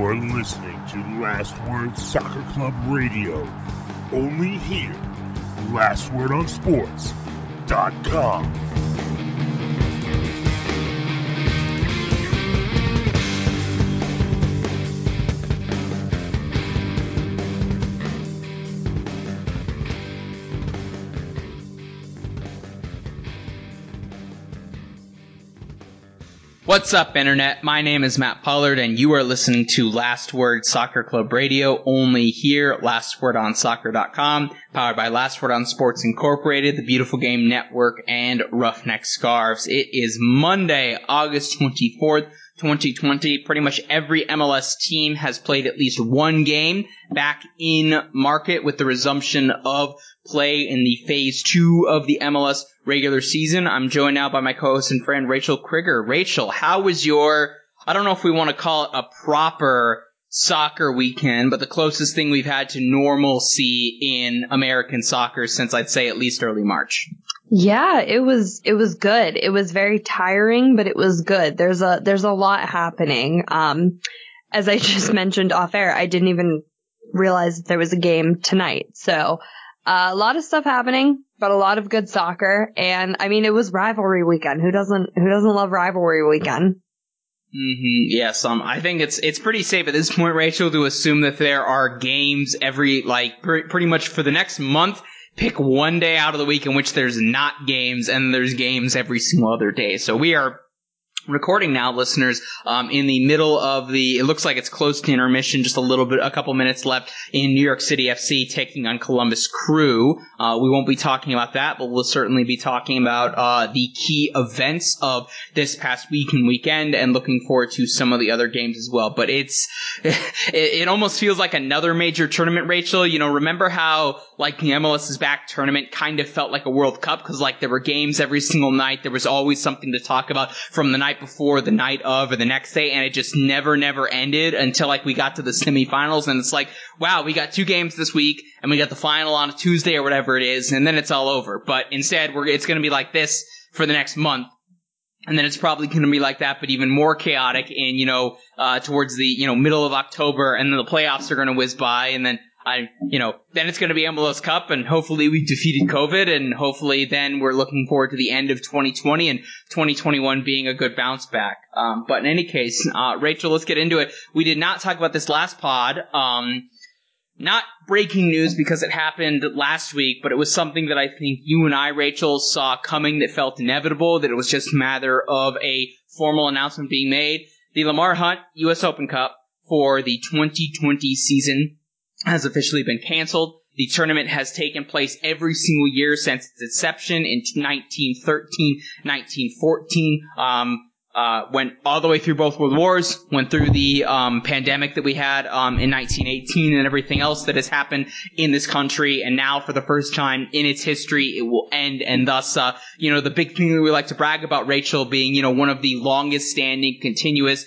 You're listening to Last Word Soccer Club Radio. Only here. LastWordOnSports.com. What's up, Internet? My name is Matt Pollard, and you are listening to Last Word Soccer Club Radio, only here at LastWordOnSoccer.com, powered by Last Word on Sports Incorporated, the Beautiful Game Network, and Roughneck Scarves. It is Monday, August 24th, 2020. Pretty much every MLS team has played at least one game back in market with the resumption of play in the Phase 2 of the MLS regular season. I'm joined now by my co-host and friend Rachel Krieger. Rachel, how was your, I don't know if we want to call it a proper soccer weekend, but the closest thing we've had to normalcy in American soccer since I'd say at least early March? Yeah, it was good. It was very tiring, but it was good. There's a lot happening. As I just mentioned off air, I didn't even realize that there was a game tonight. So, a lot of stuff happening, but a lot of good soccer. And I mean, it was rivalry weekend. Who doesn't love rivalry weekend? Mm-hmm. Yes. I think it's pretty safe at this point, Rachel, to assume that there are games every, pretty much for the next month. Pick one day out of the week in which there's not games, and there's games every single other day. So we are recording now, listeners, in the middle of it looks like it's close to intermission, just a couple minutes left in New York City FC taking on Columbus Crew. We won't be talking about that, but we'll certainly be talking about the key events of this past week and weekend, and looking forward to some of the other games as well. But it almost feels like another major tournament, Rachel. You know, remember how the MLS is Back tournament kind of felt like a World Cup, because there were games every single night. There was always something to talk about from the night before, the night of, or the next day, and it just never ended until we got to the semifinals, and it's wow, we got two games this week, and we got the final on a Tuesday or whatever it is, and then it's all over. But instead, it's going to be like this for the next month. And then it's probably going to be like that, but even more chaotic in, towards the, middle of October, and then the playoffs are going to whiz by, and then then it's going to be MLS Cup, and hopefully we defeated COVID, and hopefully then we're looking forward to the end of 2020 and 2021 being a good bounce back. But in any case, Rachel, let's get into it. We did not talk about this last pod. Not breaking news because it happened last week, but it was something that I think you and I, Rachel, saw coming, that felt inevitable, that it was just a matter of a formal announcement being made. The Lamar Hunt U.S. Open Cup for the 2020 season has officially been canceled. The tournament has taken place every single year since its inception in 1913, 1914. Went all the way through both World Wars, went through the pandemic that we had in 1918 and everything else that has happened in this country. And now, for the first time in its history, it will end. And thus, the big thing that we like to brag about, Rachel, being, one of the longest standing continuous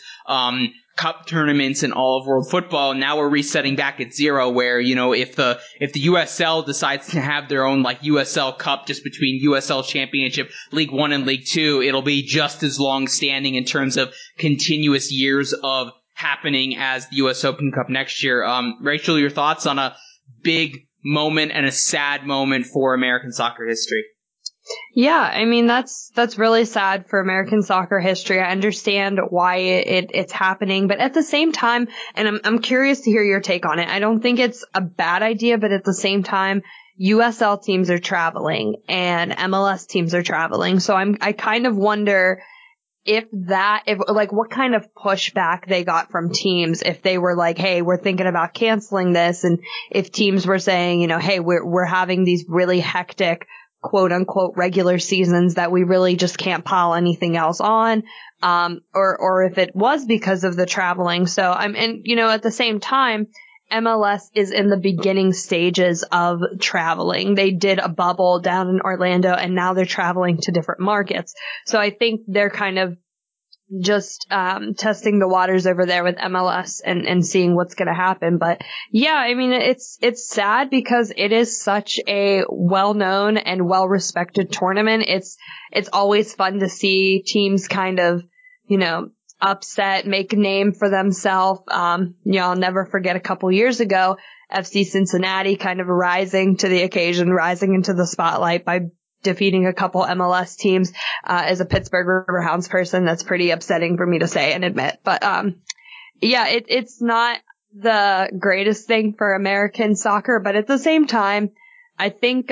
cup tournaments in all of world football. Now we're resetting back at zero, where, if the USL decides to have their own USL Cup just between USL Championship, League One and League Two, it'll be just as long standing in terms of continuous years of happening as the US Open Cup next year. Rachel, your thoughts on a big moment and a sad moment for American soccer history? Yeah, I mean, that's really sad for American soccer history. I understand why it's happening, but at the same time, and I'm curious to hear your take on it. I don't think it's a bad idea, but at the same time, USL teams are traveling and MLS teams are traveling. So I kind of wonder if what kind of pushback they got from teams if they were like, hey, we're thinking about canceling this, and if teams were saying, hey, we're having these really hectic quote unquote regular seasons that we really just can't pile anything else on, or if it was because of the traveling. So at the same time, MLS is in the beginning stages of traveling. They did a bubble down in Orlando, and now they're traveling to different markets. So I think they're kind of just testing the waters over there with MLS and seeing what's going to happen. But yeah, I mean, it's sad because it is such a well-known and well-respected tournament. It's always fun to see teams kind of, upset, make a name for themselves. I'll never forget a couple years ago, FC Cincinnati kind of rising to the occasion, rising into the spotlight by defeating a couple MLS teams. As a Pittsburgh Riverhounds person, that's pretty upsetting for me to say and admit. But it's not the greatest thing for American soccer, but at the same time, I think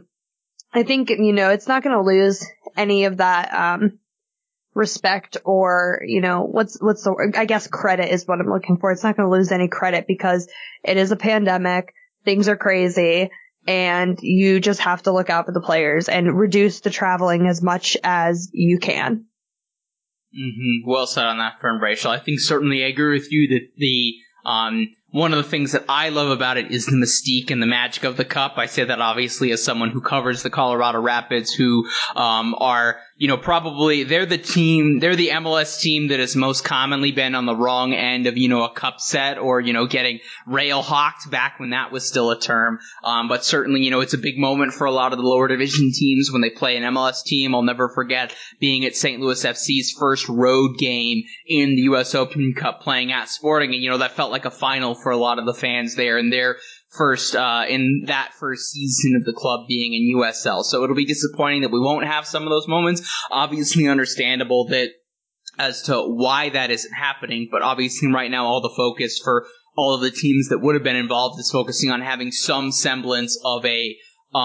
it's not going to lose any of that respect or what's the word? I guess credit is what I'm looking for. It's not going to lose any credit because it is a pandemic, things are crazy, and you just have to look out for the players and reduce the traveling as much as you can. Mm-hmm. Well said on that front, Rachel. I think certainly I agree with you that the one of the things that I love about it is the mystique and the magic of the cup. I say that obviously as someone who covers the Colorado Rapids, who are probably they're the MLS team that has most commonly been on the wrong end of a cup set or getting rail hawked back when that was still a term. But certainly it's a big moment for a lot of the lower division teams when they play an MLS team. I'll never forget being at St. Louis FC's first road game in the U.S. Open Cup playing at Sporting, and that felt like a final for a lot of the fans there and their first in that first season of the club being in USL. So it'll be disappointing that we won't have some of those moments. Obviously understandable that as to why that isn't happening, but obviously right now all the focus for all of the teams that would have been involved is focusing on having some semblance of a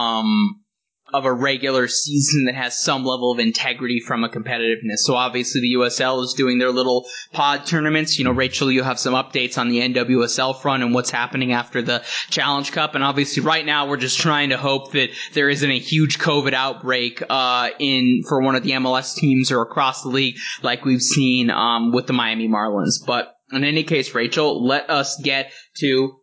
regular season that has some level of integrity from a competitiveness. So obviously the USL is doing their little pod tournaments. Rachel, you have some updates on the NWSL front and what's happening after the Challenge Cup. And obviously right now we're just trying to hope that there isn't a huge COVID outbreak for one of the MLS teams or across the league like we've seen with the Miami Marlins. But in any case, Rachel, let us get to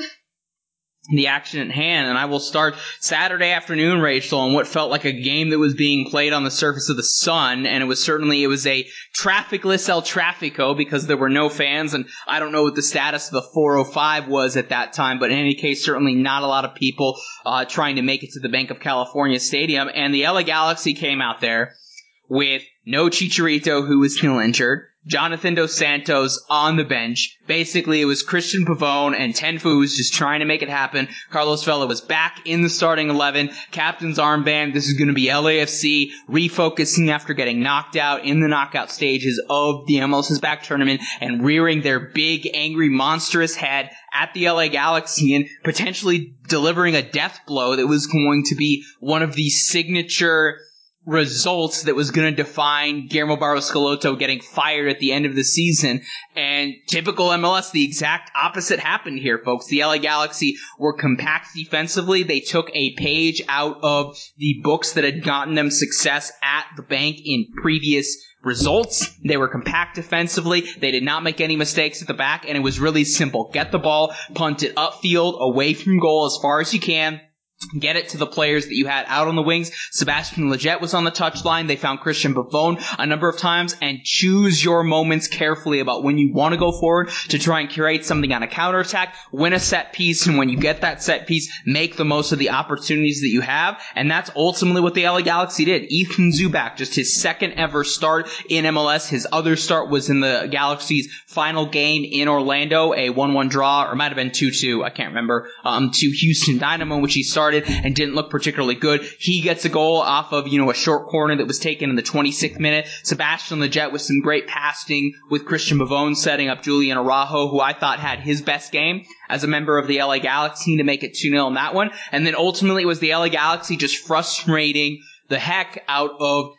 the action at hand, and I will start Saturday afternoon, Rachel, on what felt like a game that was being played on the surface of the sun, and it was a trafficless El Trafico because there were no fans, and I don't know what the status of the 405 was at that time, but in any case, certainly not a lot of people trying to make it to the Bank of California Stadium, and the LA Galaxy came out there with no Chicharito, who was still injured, Jonathan Dos Santos on the bench. Basically, it was Christian Pavone and Tenfus just trying to make it happen. Carlos Vela was back in the starting 11. Captain's armband. This is going to be LAFC refocusing after getting knocked out in the knockout stages of the MLS's back tournament and rearing their big, angry, monstrous head at the LA Galaxy and potentially delivering a death blow that was going to be one of the signature results that was going to define Guillermo Barros Schelotto getting fired at the end of the season. And typical MLS, the exact opposite happened here, folks. The LA Galaxy were compact defensively. They took a page out of the books that had gotten them success at the bank in previous results. They were compact defensively. They did not make any mistakes at the back, and it was really simple. Get the ball, punt it upfield, away from goal as far as you can. Get it to the players that you had out on the wings. Sebastian Lletget was on the touchline. They found Christian Pavone a number of times, and choose your moments carefully about when you want to go forward to try and create something on a counterattack, win a set piece, and when you get that set piece, make the most of the opportunities that you have. And that's ultimately what the LA Galaxy did. Ethan Zubak, just his second ever start in MLS. His other start was in the Galaxy's final game in Orlando, a 1-1 draw, or it might have been 2-2, I can't remember, to Houston Dynamo, which he started and didn't look particularly good. He gets a goal off of, a short corner that was taken in the 26th minute. Sebastian Lletget with some great passing with Christian Pavone setting up Julian Araujo, who I thought had his best game as a member of the LA Galaxy to make it 2-0 in that one. And then ultimately it was the LA Galaxy just frustrating the heck out of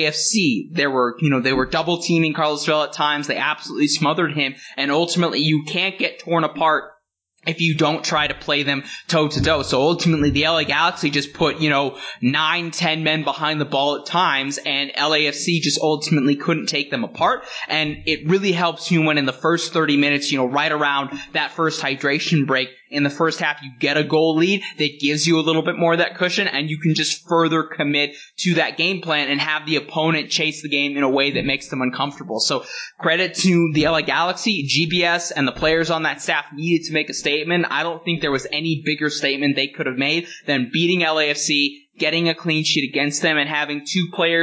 LAFC. They were double teaming Carlos Vela at times. They absolutely smothered him. And ultimately you can't get torn apart if you don't try to play them toe-to-toe. So ultimately, the LA Galaxy just put, 9-10 men behind the ball at times, and LAFC just ultimately couldn't take them apart. And it really helps you when in the first 30 minutes, right around that first hydration break, in the first half, you get a goal lead that gives you a little bit more of that cushion, and you can just further commit to that game plan and have the opponent chase the game in a way that makes them uncomfortable. So credit to the LA Galaxy, GBS, and the players on that staff needed to make a statement. I don't think there was any bigger statement they could have made than beating LAFC, getting a clean sheet against them, and having two players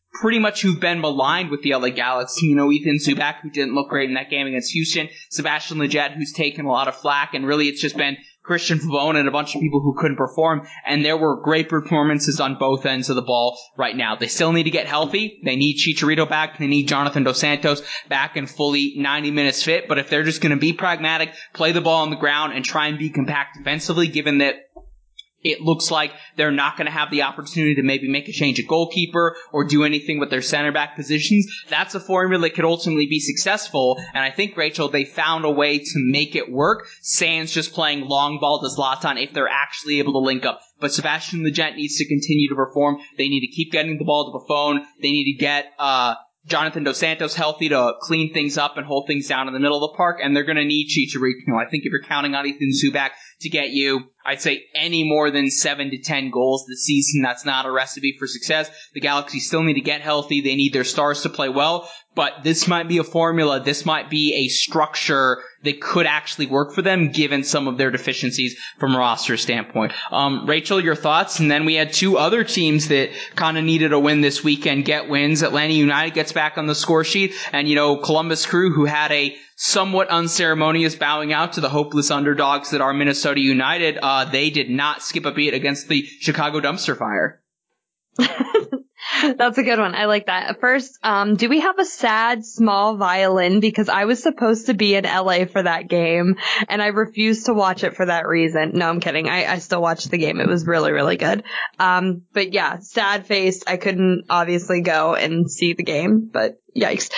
pretty much who've been maligned with the LA Galaxy. You know, Ethan Zubak, who didn't look great in that game against Houston, Sebastian Lletget, who's taken a lot of flack, and really it's just been Christian Pavone and a bunch of people who couldn't perform, and there were great performances on both ends of the ball right now. They still need to get healthy. They need Chicharito back. They need Jonathan Dos Santos back and fully 90 minutes fit, but if they're just going to be pragmatic, play the ball on the ground, and try and be compact defensively, given that it looks like they're not going to have the opportunity to maybe make a change at goalkeeper or do anything with their center back positions. That's a formula that could ultimately be successful. And I think, Rachel, they found a way to make it work. Sans just playing long ball to Zlatan if they're actually able to link up. But Sebastian Lletget needs to continue to perform. They need to keep getting the ball to Buffon. They need to get Jonathan Dos Santos healthy to clean things up and hold things down in the middle of the park, and they're going to need Chicharito. I think if you're counting on Ethan Zubak to get you, I'd say, any more than 7 to 10 goals this season, that's not a recipe for success. The Galaxy still need to get healthy. They need their stars to play well, but this might be a formula. This might be a structure that could actually work for them, given some of their deficiencies from a roster standpoint. Rachel, your thoughts? And then we had two other teams that kind of needed a win this weekend get wins. Atlanta United gets back on the score sheet, and, Columbus Crew, who had a somewhat unceremonious bowing out to the hopeless underdogs that are Minnesota United, they did not skip a beat against the Chicago Dumpster Fire. That's a good one. I like that. First, do we have a sad small violin? Because I was supposed to be in LA for that game, and I refused to watch it for that reason. No, I'm kidding. I still watched the game. It was really, really good. But yeah, sad face. I couldn't obviously go and see the game, but yikes.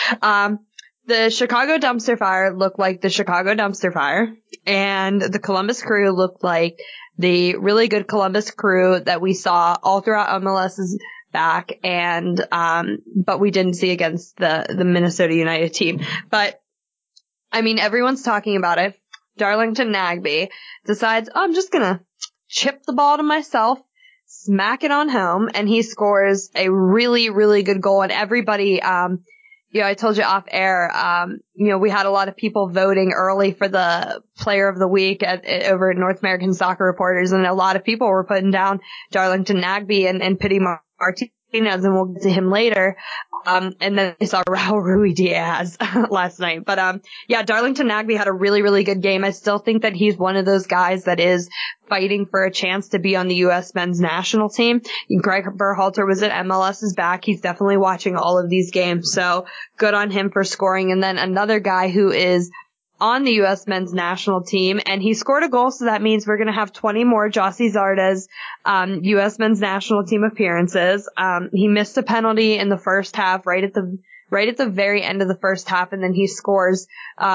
The Chicago Dumpster Fire looked like the Chicago Dumpster Fire, and the Columbus Crew looked like the really good Columbus Crew that we saw all throughout MLS's back, and but we didn't see against the Minnesota United team. But I mean, everyone's talking about it. Darlington Nagbe decides, I'm just gonna chip the ball to myself, smack it on home, and he scores a really, really good goal. And everybody, I told you off air, we had a lot of people voting early for the player of the week over at North American Soccer Reporters, and a lot of people were putting down Darlington Nagbe and Pity Martinez, and we'll get to him later. And then I saw Raul Ruidiaz last night. But, Darlington Nagbe had a really, really good game. I still think that he's one of those guys that is fighting for a chance to be on the U.S. men's national team. Greg Berhalter was at MLS's back. He's definitely watching all of these games. So good on him for scoring. And then another guy who is on the U.S. men's national team, and he scored a goal, so that means we're going to have 20 more Gyasi Zardes U.S. men's national team appearances. He missed a penalty in the first half, right at the very end of the first half, and then he scores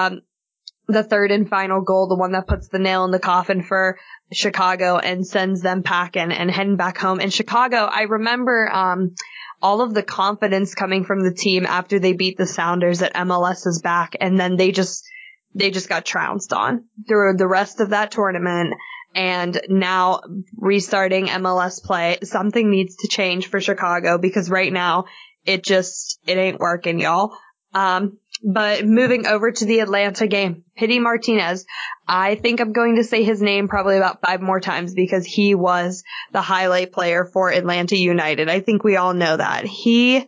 the third and final goal, the one that puts the nail in the coffin for Chicago and sends them packing and heading back home. In Chicago, I remember all of the confidence coming from the team after they beat the Sounders at MLS's back, and then they just got trounced on through the rest of that tournament. And now restarting MLS play, something needs to change for Chicago, because right now it ain't working, y'all. But moving over to the Atlanta game, Pity Martinez, I think I'm going to say his name probably about 5 more times, because he was the highlight player for Atlanta United. I think we all know that. He,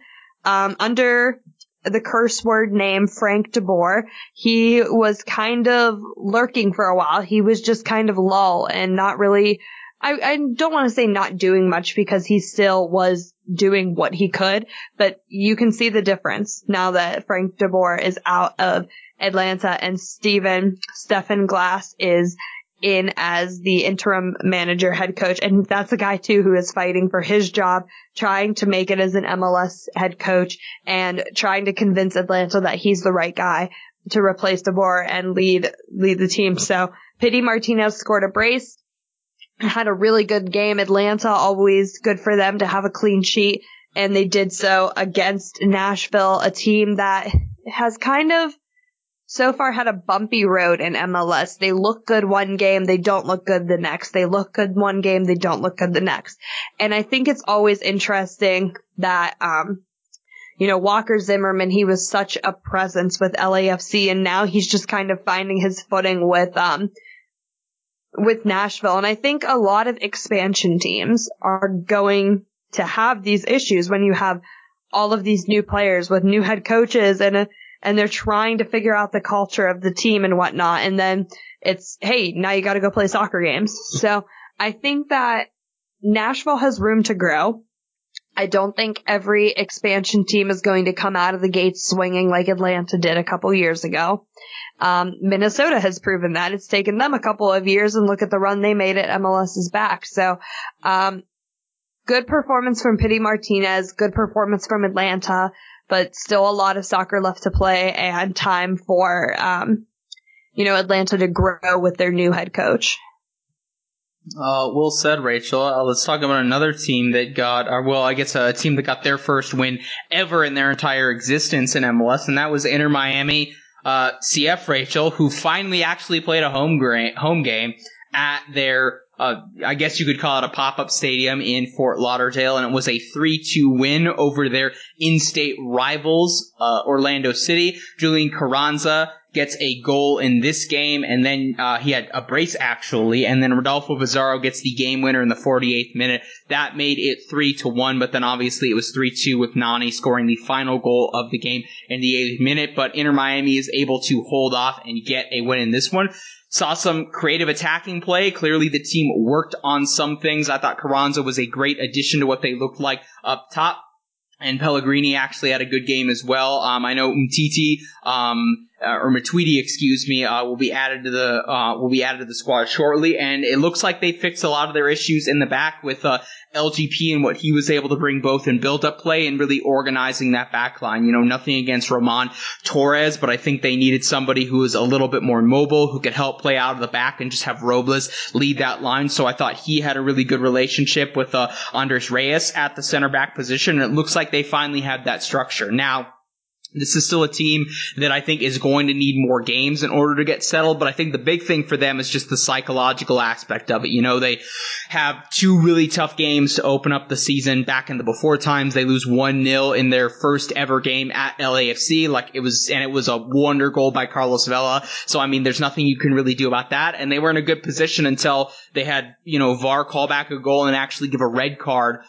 under the curse word name Frank de Boer, he was kind of lurking for a while. He was just kind of lull and not really, I don't want to say not doing much, because he still was doing what he could, but you can see the difference now that Frank de Boer is out of Atlanta and Stefan Glass is in as the interim manager head coach. And that's a guy too who is fighting for his job, trying to make it as an MLS head coach and trying to convince Atlanta that he's the right guy to replace de Boer and lead the team. So Pity Martinez scored a brace, had a really good game. Atlanta, always good for them to have a clean sheet, and they did so against Nashville, a team that has kind of so far had a bumpy road in MLS. They look good one game, they don't look good the next. They look good one game, they don't look good the next. And I think it's always interesting that, Walker Zimmerman, he was such a presence with LAFC, and now he's just kind of finding his footing with Nashville. And I think a lot of expansion teams are going to have these issues when you have all of these new players with new head coaches and they're trying to figure out the culture of the team and whatnot. And then it's, hey, now you got to go play soccer games. So I think that Nashville has room to grow. I don't think every expansion team is going to come out of the gates swinging like Atlanta did a couple years ago. Minnesota has proven that. It's taken them a couple of years, and look at the run they made at MLS's back. So, good performance from Pity Martinez, good performance from Atlanta, but still a lot of soccer left to play and time for, Atlanta to grow with their new head coach. Well said, Rachel. Let's talk about another team that got, a team that got their first win ever in their entire existence in MLS, and that was Inter Miami CF, Rachel, who finally actually played a home game at their, I guess you could call it a pop-up stadium in Fort Lauderdale, and it was a 3-2 win over their in-state rivals, Orlando City. Julian Carranza gets a goal in this game, and then he had a brace, actually, and then Rodolfo Pizarro gets the game winner in the 48th minute. That made it 3-1, but then obviously it was 3-2 with Nani scoring the final goal of the game in the 8th minute, but Inter Miami is able to hold off and get a win in this one. Saw some creative attacking play. Clearly the team worked on some things. I thought Carranza was a great addition to what they looked like up top. And Pellegrini actually had a good game as well. I know Mtiti, or Matuidi, will be added to the squad shortly. And it looks like they fixed a lot of their issues in the back with, LGP and what he was able to bring both in build-up play and really organizing that back line. Nothing against Roman Torres, but I think they needed somebody who was a little bit more mobile, who could help play out of the back and just have Robles lead that line. So I thought he had a really good relationship with Andres Reyes at the center back position, and it looks like they finally have that structure. Now, this is still a team that I think is going to need more games in order to get settled, but I think the big thing for them is just the psychological aspect of it. They have 2 really tough games to open up the season. Back in the before times, they lose 1-0 in their first ever game at LAFC. It was a wonder goal by Carlos Vela. So, there's nothing you can really do about that. And they were in a good position until they had, VAR call back a goal and actually give a red card,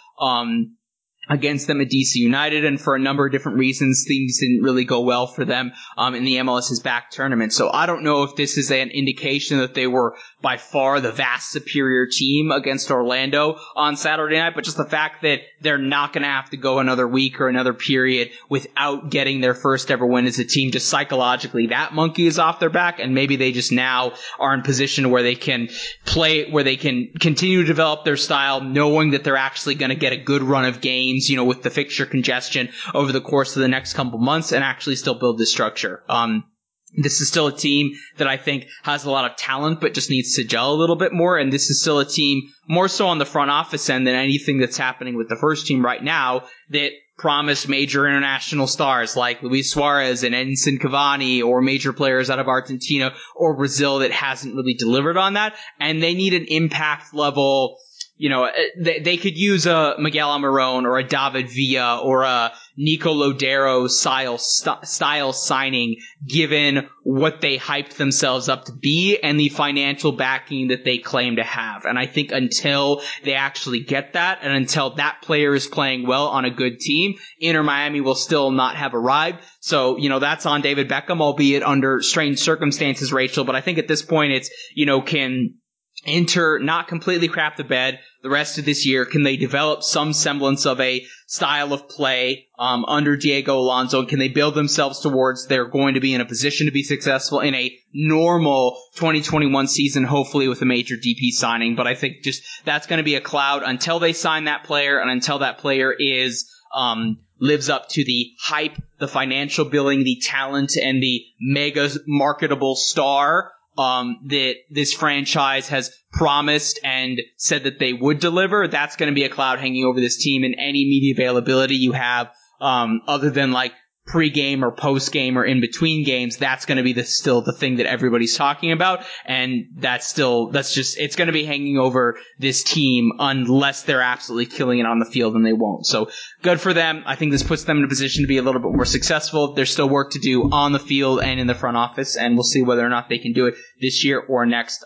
against them at DC United, and for a number of different reasons, things didn't really go well for them in the MLS's back tournament. So I don't know if this is an indication that they were by far the vast superior team against Orlando on Saturday night, but just the fact that they're not going to have to go another week or another period without getting their first ever win as a team. Just psychologically, that monkey is off their back, and maybe they just now are in position where they can play, where they can continue to develop their style, knowing that they're actually going to get a good run of games, with the fixture congestion over the course of the next couple months, and actually still build this structure. This is still a team that I think has a lot of talent, but just needs to gel a little bit more. And this is still a team more so on the front office end than anything that's happening with the first team right now that promised major international stars like Luis Suarez and Edinson Cavani, or major players out of Argentina or Brazil that hasn't really delivered on that. And they need an impact level. They could use a Miguel Almirón or a David Villa or a Nico Lodero style signing, given what they hyped themselves up to be and the financial backing that they claim to have. And I think until they actually get that, and until that player is playing well on a good team, Inter Miami will still not have arrived. So, that's on David Beckham, albeit under strange circumstances, Rachel. But I think at this point it's, can Inter not completely crap the bed the rest of this year? Can they develop some semblance of a style of play under Diego Alonso? Can they build themselves towards they're going to be in a position to be successful in a normal 2021 season, hopefully with a major DP signing? But I think just that's going to be a cloud until they sign that player, and until that player is lives up to the hype, the financial billing, the talent, and the mega marketable star that this franchise has promised and said that they would deliver. That's going to be a cloud hanging over this team, and any media availability you have other than like pre-game or post-game or in-between games, that's going to be still the thing that everybody's talking about, and it's going to be hanging over this team unless they're absolutely killing it on the field, and they won't. So good for them. I think this puts them in a position to be a little bit more successful. There's still work to do on the field and in the front office, and we'll see whether or not they can do it this year or next.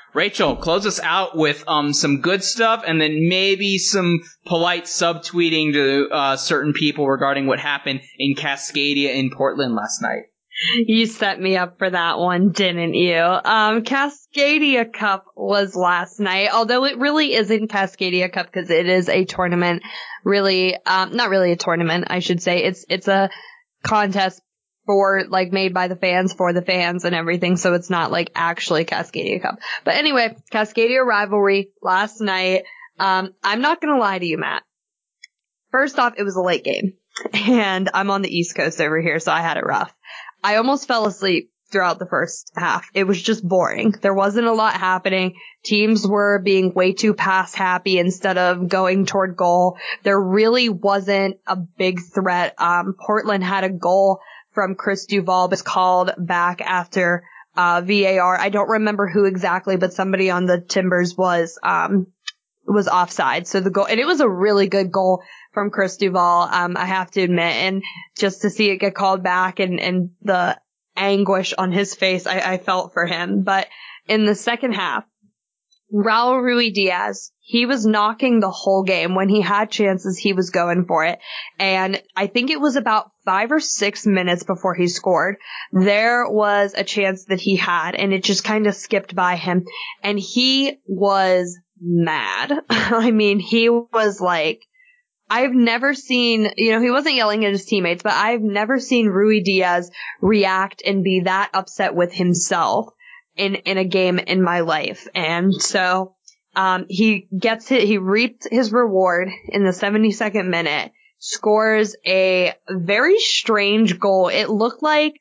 Rachel, close us out with some good stuff and then maybe some polite subtweeting to certain people regarding what happened in Cascadia in Portland last night. You set me up for that one, didn't you? Cascadia Cup was last night, although it really isn't Cascadia Cup because it is a tournament. Really, not really a tournament, I should say. It's a contest for, like, made by the fans for the fans and everything, so it's not, like, actually Cascadia Cup. But anyway, Cascadia rivalry last night. I'm not gonna lie to you, Matt. First off, it was a late game, and I'm on the East Coast over here, so I had it rough. I almost fell asleep throughout the first half. It was just boring. There wasn't a lot happening. Teams were being way too pass happy instead of going toward goal. There really wasn't a big threat. Portland had a goal from Chris Duval, but called back after VAR. I don't remember who exactly, but somebody on the Timbers was offside. So the goal, and it was a really good goal from Chris Duval, I have to admit, and just to see it get called back and the anguish on his face, I felt for him. But in the second half, Raul Ruidiaz, he was knocking the whole game. When he had chances, he was going for it. And I think it was about 5 or 6 minutes before he scored, there was a chance that he had, and it just kind of skipped by him. And he was mad. I mean, he was like, I've never seen, he wasn't yelling at his teammates, but I've never seen Ruidiaz react and be that upset with himself in a game in my life. And so, he reaped his reward in the 72nd minute, scores a very strange goal. It looked like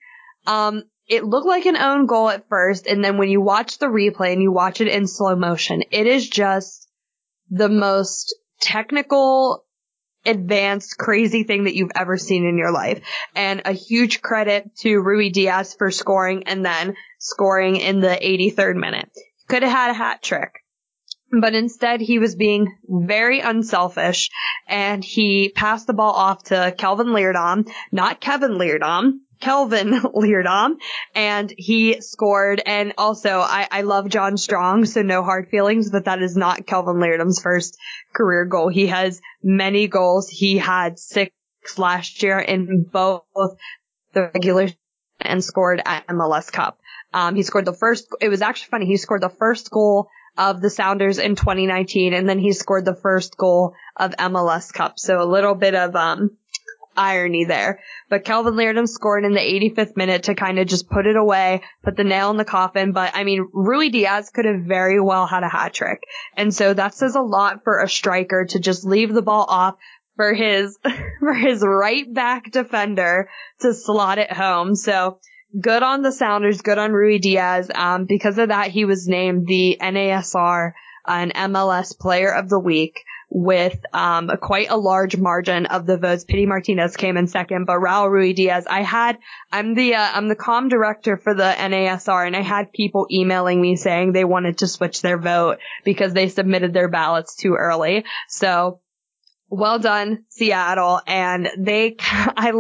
an own goal at first. And then when you watch the replay and you watch it in slow motion, it is just the most technical, advanced, crazy thing that you've ever seen in your life. And a huge credit to Ruidiaz for scoring and then scoring in the 83rd minute. Could have had a hat trick, but instead he was being very unselfish and he passed the ball off to Kelvin Leerdam, not Kevin Leerdam, Kelvin Leerdam, and he scored. And also, I love John Strong, so no hard feelings, but that is not Kelvin Leerdam's first career goal. He has many goals. He had 6 last year in both the regular and scored at MLS Cup. He scored it was actually funny, he scored the first goal of the Sounders in 2019, and then he scored the first goal of MLS Cup. So a little bit of, irony there. But Kelvin Leerdam scored in the 85th minute to kind of just put it away, put the nail in the coffin. But I mean, Ruidiaz could have very well had a hat trick. And so that says a lot for a striker to just leave the ball off for his right back defender to slot it home. So good on the Sounders, good on Ruidiaz. Because of that, he was named the NASR and MLS Player of the Week with quite a large margin of the votes. Pity Martinez came in second, but Raul Ruidiaz, I'm the comm director for the NASR, and I had people emailing me saying they wanted to switch their vote because they submitted their ballots too early. So well done, Seattle. And I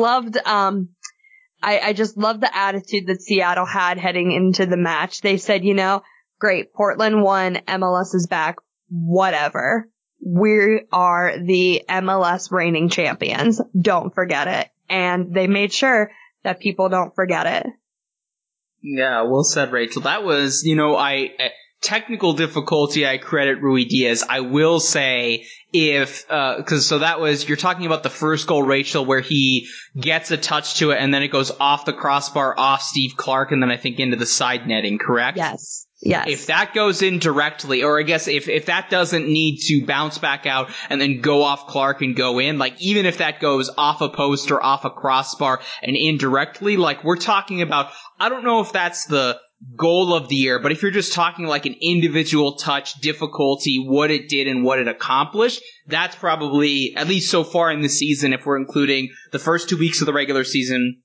just loved the attitude that Seattle had heading into the match. They said, great, Portland won, MLS is back, whatever. We are the MLS reigning champions. Don't forget it. And they made sure that people don't forget it. Yeah, well said, Rachel. That was, technical difficulty, I credit Ruidiaz. I will say you're talking about the first goal, Rachel, where he gets a touch to it and then it goes off the crossbar, off Steve Clark, and then I think into the side netting, correct? Yes. Yes. If that goes in directly, or I guess if that doesn't need to bounce back out and then go off Clark and go in, like even if that goes off a post or off a crossbar and indirectly, like we're talking about, I don't know if that's the goal of the year, but if you're just talking like an individual touch, difficulty, what it did and what it accomplished, that's probably, at least so far in the season, if we're including the first 2 weeks of the regular season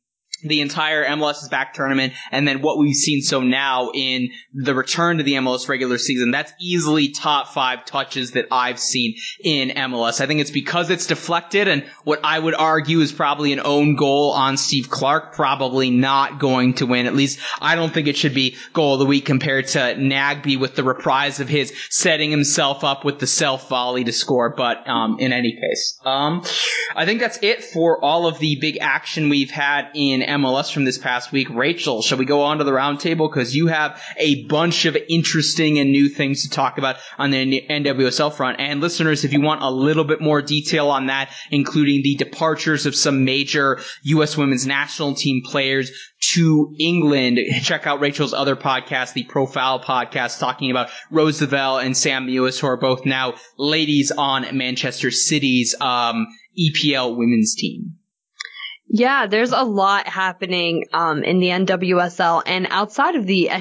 the entire MLS is Back tournament, and then what we've seen so now in the return to the MLS regular season, that's easily top 5 touches that I've seen in MLS. I think it's because it's deflected, and what I would argue is probably an own goal on Steve Clark, probably not going to win. At least I don't think it should be goal of the week compared to Nagbe with the reprise of his setting himself up with the self volley to score. But in any case, I think that's it for all of the big action we've had in MLS from this past week. Rachel, shall we go on to the roundtable? Because you have a bunch of interesting and new things to talk about on the NWSL front. And listeners, if you want a little bit more detail on that, including the departures of some major U.S. women's national team players to England, check out Rachel's other podcast, the Profile Podcast, talking about Rose Lavelle and Sam Mewis, who are both now ladies on Manchester City's EPL women's team. Yeah, there's a lot happening in the NWSL and outside of the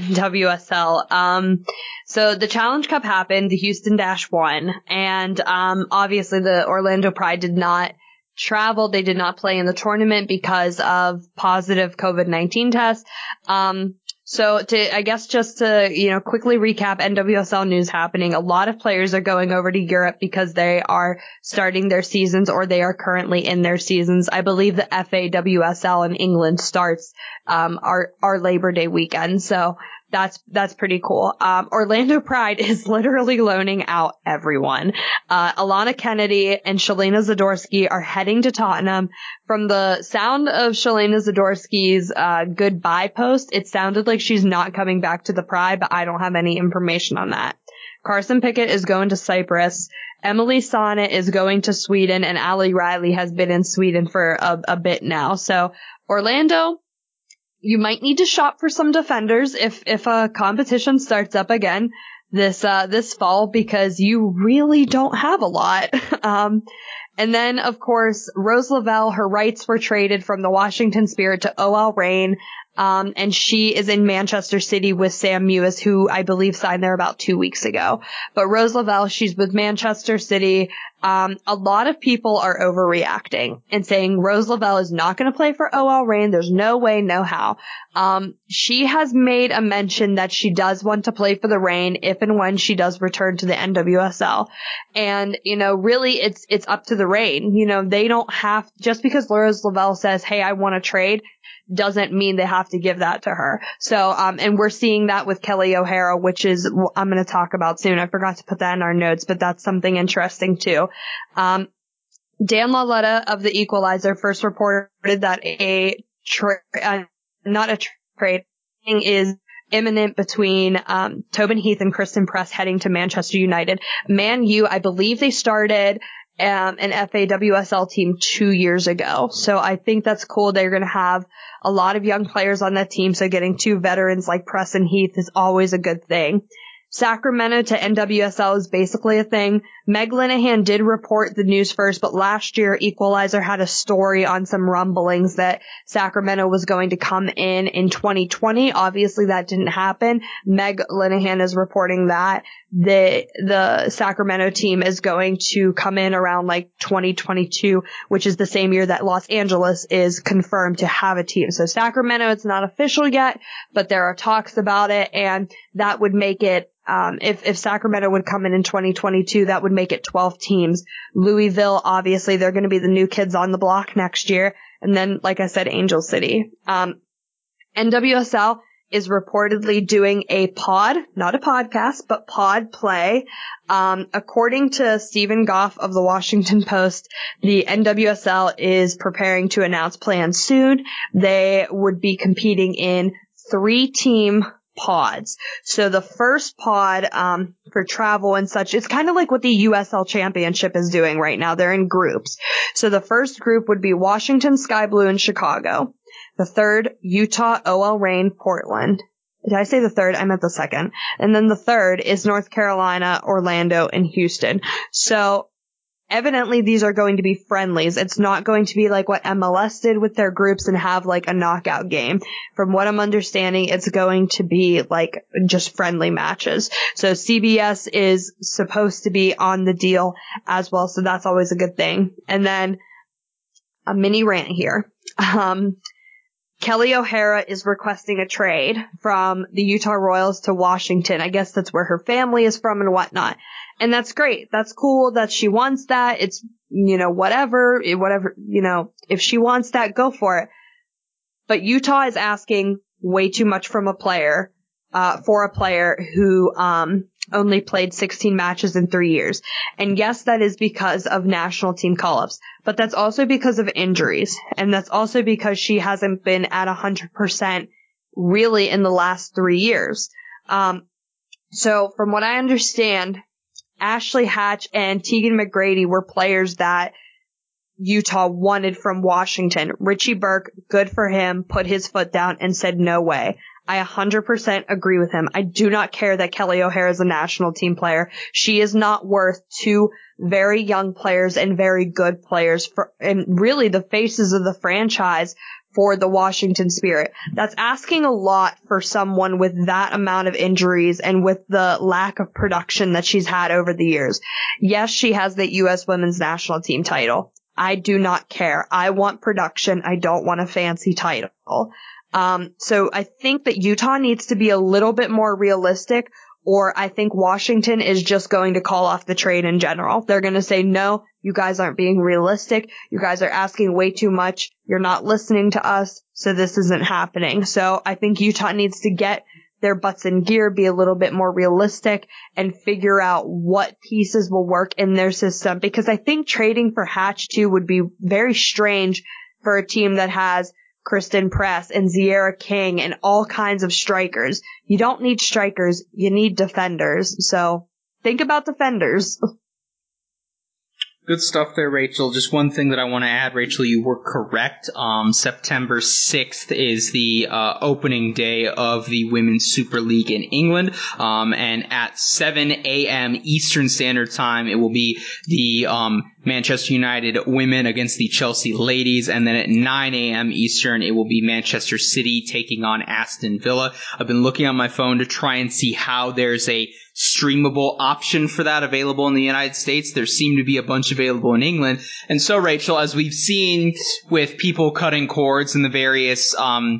NWSL. So the Challenge Cup happened, the Houston Dash won, and obviously the Orlando Pride did not travel. They did not play in the tournament because of positive COVID-19 tests. So just to quickly recap NWSL news happening, a lot of players are going over to Europe because they are starting their seasons or they are currently in their seasons. I believe the FAWSL in England starts our Labor Day weekend. So that's pretty cool. Orlando Pride is literally loaning out everyone. Alana Kennedy and Shalina Zadorsky are heading to Tottenham. From the sound of Shalina Zadorsky's goodbye post, it sounded like she's not coming back to the Pride, but I don't have any information on that. Carson Pickett is going to Cyprus. Emily Sonnet is going to Sweden, and Ali Riley has been in Sweden for a bit now. So Orlando, you might need to shop for some defenders if a competition starts up again this fall, because you really don't have a lot. And then, of course, Rose Lavelle, her rights were traded from the Washington Spirit to OL Reign. And she is in Manchester City with Sam Mewis, who I believe signed there about 2 weeks ago. But Rose Lavelle, she's with Manchester City. A lot of people are overreacting and saying Rose Lavelle is not going to play for OL Reign. There's no way, no how. She has made a mention that she does want to play for the Reign if and when she does return to the NWSL. And, really it's up to the Reign. They don't have, just because Rose Lavelle says, hey, I want to trade, doesn't mean they have to give that to her. So, and we're seeing that with Kelly O'Hara, which is, I'm going to talk about soon. I forgot to put that in our notes, but that's something interesting too. Dan Lauletta of the Equalizer first reported that not a trade is imminent between Tobin Heath and Kristen Press heading to Manchester United. Man U, I believe they started an FAWSL team 2 years ago. So I think that's cool. They're going to have a lot of young players on that team. So getting 2 veterans like Press and Heath is always a good thing. Sacramento to NWSL is basically a thing. Meg Linehan did report the news first, but last year Equalizer had a story on some rumblings that Sacramento was going to come in 2020. Obviously that didn't happen. Meg Linehan is reporting that the Sacramento team is going to come in around like 2022, which is the same year that Los Angeles is confirmed to have a team. So Sacramento, it's not official yet, but there are talks about it, and that would make it, if Sacramento would come in 2022, that would make it 12 teams. Louisville, obviously, they're going to be the new kids on the block next year. And then, like I said, Angel City. NWSL is reportedly doing a pod, not a podcast, but pod play. According to Stephen Goff of the Washington Post, the NWSL is preparing to announce plans soon. They would be competing in 3-team pods. So the first pod, for travel and such, it's kind of like what the USL Championship is doing right now. They're in groups. So the first group would be Washington Sky Blue and Chicago. The third, Utah, OL Reign, Portland. Did I say the third? I meant the second. And then the third is North Carolina, Orlando, and Houston. So evidently these are going to be friendlies. It's not going to be like what MLS did with their groups and have like a knockout game. From what I'm understanding, it's going to be like just friendly matches. So CBS is supposed to be on the deal as well. So that's always a good thing. And then a mini rant here. Kelly O'Hara is requesting a trade from the Utah Royals to Washington. I guess that's where her family is from and whatnot. And that's great. That's cool that she wants that. It's, whatever, if she wants that, go for it. But Utah is asking way too much from a player, for a player who, only played 16 matches in 3 years. And yes, that is because of national team call-ups, but that's also because of injuries. And that's also because she hasn't been at 100% really in the last 3 years. So from what I understand, Ashley Hatch and Tegan McGrady were players that Utah wanted from Washington. Richie Burke, good for him, put his foot down and said no way. I 100% agree with him. I do not care that Kelly O'Hara is a national team player. She is not worth two very young players and very good players and really the faces of the franchise for the Washington Spirit. That's asking a lot for someone with that amount of injuries and with the lack of production that she's had over the years. Yes, she has the U.S. women's national team title. I do not care. I want production. I don't want a fancy title. So I think that Utah needs to be a little bit more realistic, or I think Washington is just going to call off the trade in general. They're going to say, no, you guys aren't being realistic. You guys are asking way too much. You're not listening to us. So this isn't happening. So I think Utah needs to get their butts in gear, be a little bit more realistic, and figure out what pieces will work in their system. Because I think trading for Hatch too would be very strange for a team that has Kristen Press and Zierra King and all kinds of strikers. You don't need strikers, you need defenders. So think about defenders. Good stuff there, Rachel. Just one thing that I want to add, Rachel, you were correct. September 6th is the opening day of the Women's Super League in England. And at 7 a.m. Eastern Standard Time, it will be the Manchester United women against the Chelsea ladies. And then at 9 a.m. Eastern, it will be Manchester City taking on Aston Villa. I've been looking on my phone to try and see how there's a streamable option for that available in the United States. There seem to be a bunch available in England. And so, Rachel, as we've seen with people cutting cords and the various, I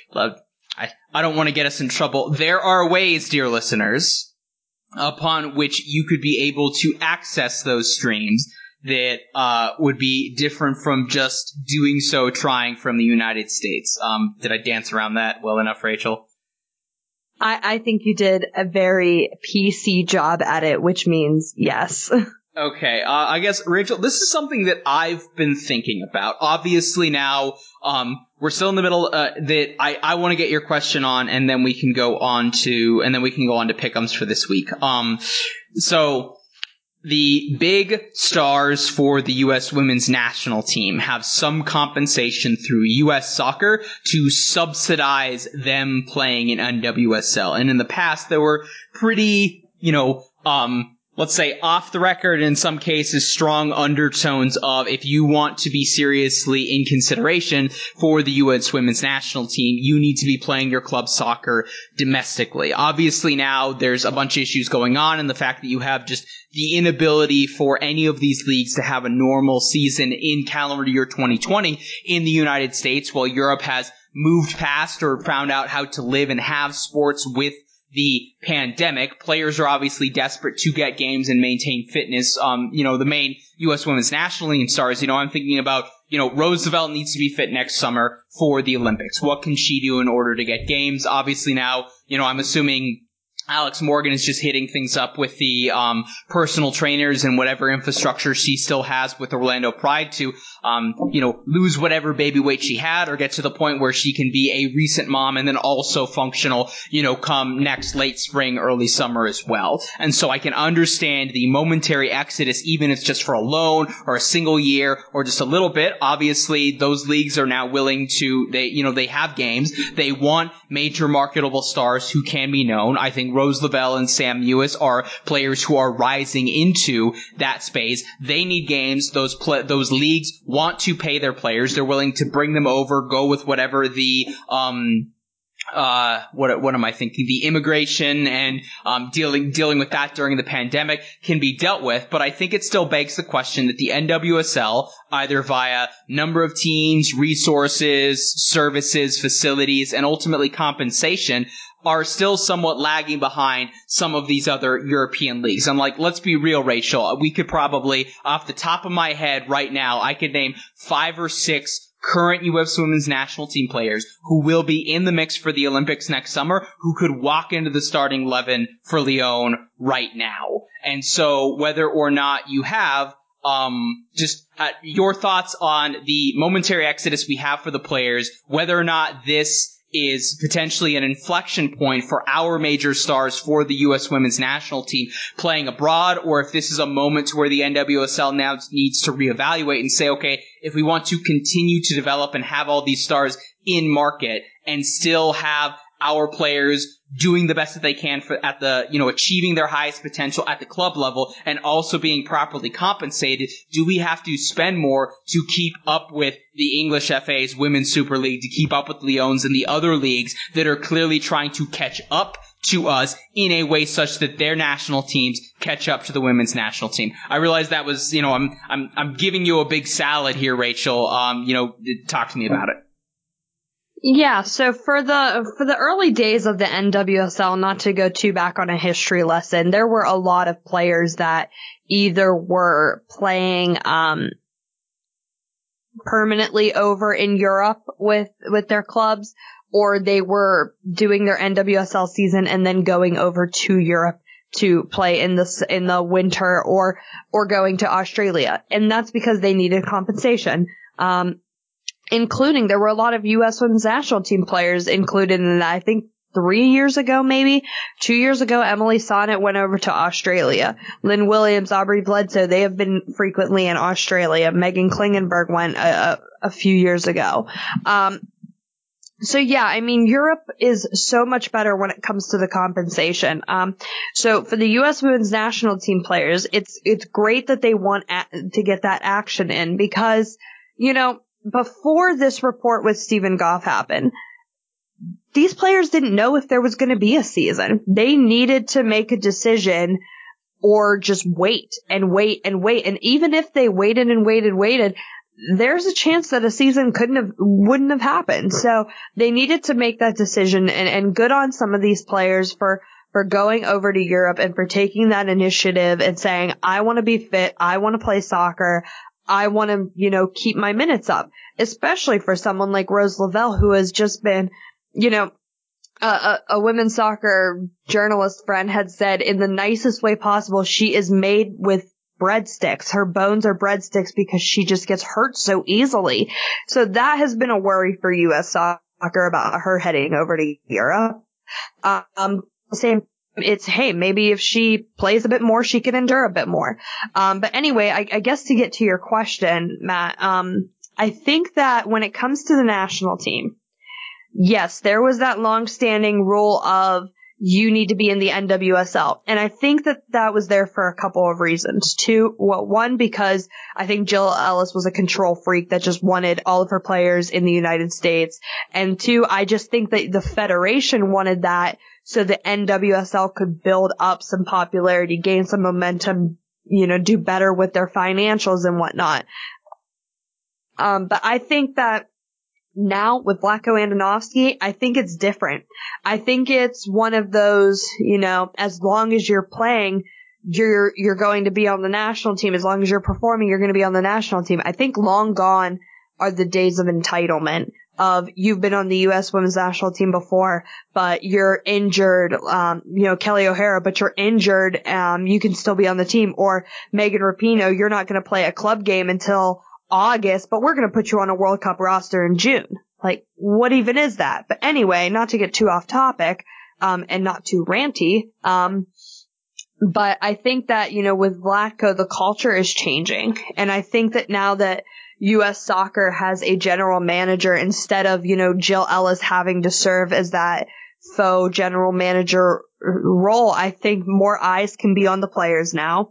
don't want to get us in trouble. There are ways, dear listeners, upon which you could be able to access those streams that would be different from just doing so trying from the United States. Did I dance around that well enough, Rachel? I think you did a very PC job at it, which means yes. Okay, I guess, Rachel, this is something that I've been thinking about. Obviously now, we're still in the middle, that I want to get your question on, and then we can go on to pick'ems for this week. So, the big stars for the U.S. women's national team have some compensation through U.S. Soccer to subsidize them playing in NWSL. And in the past, there were pretty, let's say off the record, in some cases, strong undertones of if you want to be seriously in consideration for the U.S. women's national team, you need to be playing your club soccer domestically. Obviously now there's a bunch of issues going on, and the fact that you have just the inability for any of these leagues to have a normal season in calendar year 2020 in the United States, while Europe has moved past or found out how to live and have sports with the pandemic. Players are obviously desperate to get games and maintain fitness. The main U.S. women's national team stars, I'm thinking about, Rose Lavelle needs to be fit next summer for the Olympics. What can she do in order to get games? Obviously now, I'm assuming Alex Morgan is just hitting things up with the personal trainers and whatever infrastructure she still has with Orlando Pride to, lose whatever baby weight she had or get to the point where she can be a recent mom and then also functional, come next late spring, early summer as well. And so I can understand the momentary exodus, even if it's just for a loan or a single year or just a little bit. Obviously, those leagues are now willing to, they have games. They want major marketable stars who can be known. I think Rose Lavelle and Sam Mewis are players who are rising into that space. They need games. Those leagues want to pay their players. They're willing to bring them over, go with whatever the what am I thinking? The immigration and dealing with that during the pandemic can be dealt with, but I think it still begs the question that the NWSL, either via number of teams, resources, services, facilities, and ultimately compensation, are still somewhat lagging behind some of these other European leagues. And let's be real, Rachel, we could probably, off the top of my head right now, I could name 5 or 6 current U.S. women's national team players who will be in the mix for the Olympics next summer who could walk into the starting 11 for Lyon right now. And so whether or not you have your thoughts on the momentary exodus we have for the players, whether or not this is potentially an inflection point for our major stars for the U.S. women's national team playing abroad, or if this is a moment to where the NWSL now needs to reevaluate and say, okay, if we want to continue to develop and have all these stars in market and still have our players doing the best that they can achieving their highest potential at the club level and also being properly compensated, do we have to spend more to keep up with the English FA's Women's Super League, to keep up with Lyons and the other leagues that are clearly trying to catch up to us in a way such that their national teams catch up to the women's national team? I realize that was, I'm giving you a big salad here, Rachel. Talk to me about it. Yeah, so for the early days of the NWSL, not to go too back on a history lesson, there were a lot of players that either were playing permanently over in Europe with their clubs, or they were doing their NWSL season and then going over to Europe to play in the winter, or going to Australia. And that's because they needed compensation. Including, there were a lot of U.S. women's national team players included in that. I think 3 years ago, maybe 2 years ago, Emily Sonnet went over to Australia. Lynn Williams, Aubrey Bledsoe, they have been frequently in Australia. Megan Klingenberg went a few years ago. So yeah, I mean, Europe is so much better when it comes to the compensation. So for the U.S. women's national team players, it's great that they want to get that action in, because, before this report with Stephen Goff happened, these players didn't know if there was going to be a season. They needed to make a decision or just wait and wait and wait. And even if they waited and waited, there's a chance that a season wouldn't have happened. So they needed to make that decision, and good on some of these players for going over to Europe and for taking that initiative and saying, I want to be fit. I want to play soccer. I want to, keep my minutes up, especially for someone like Rose Lavelle, who has just been, a women's soccer journalist friend had said in the nicest way possible, she is made with breadsticks. Her bones are breadsticks because she just gets hurt so easily. So that has been a worry for U.S. soccer about her heading over to Europe. Same. It's, hey, maybe if she plays a bit more, she can endure a bit more. But anyway, I guess to get to your question, Matt, I think that when it comes to the national team, yes, there was that long-standing rule of you need to be in the NWSL. And I think that was there for a couple of reasons. One, because I think Jill Ellis was a control freak that just wanted all of her players in the United States. And 2, I just think that the federation wanted that so the NWSL could build up some popularity, gain some momentum, do better with their financials and whatnot. But I think that now with Vlatko Andonovski, I think it's different. I think it's one of those, as long as you're playing, you're going to be on the national team. As long as you're performing, you're going to be on the national team. I think long gone are the days of entitlement, of you've been on the U.S. women's national team before, but you're injured, Kelly O'Hara, but you're injured, you can still be on the team. Or Megan Rapinoe, you're not going to play a club game until August, but we're going to put you on a World Cup roster in June. Like, what even is that? But anyway, not to get too off topic, and not too ranty, but I think that, with Vlatko, the culture is changing. And I think that now that U.S. Soccer has a general manager instead of, Jill Ellis having to serve as that faux general manager role, I think more eyes can be on the players now.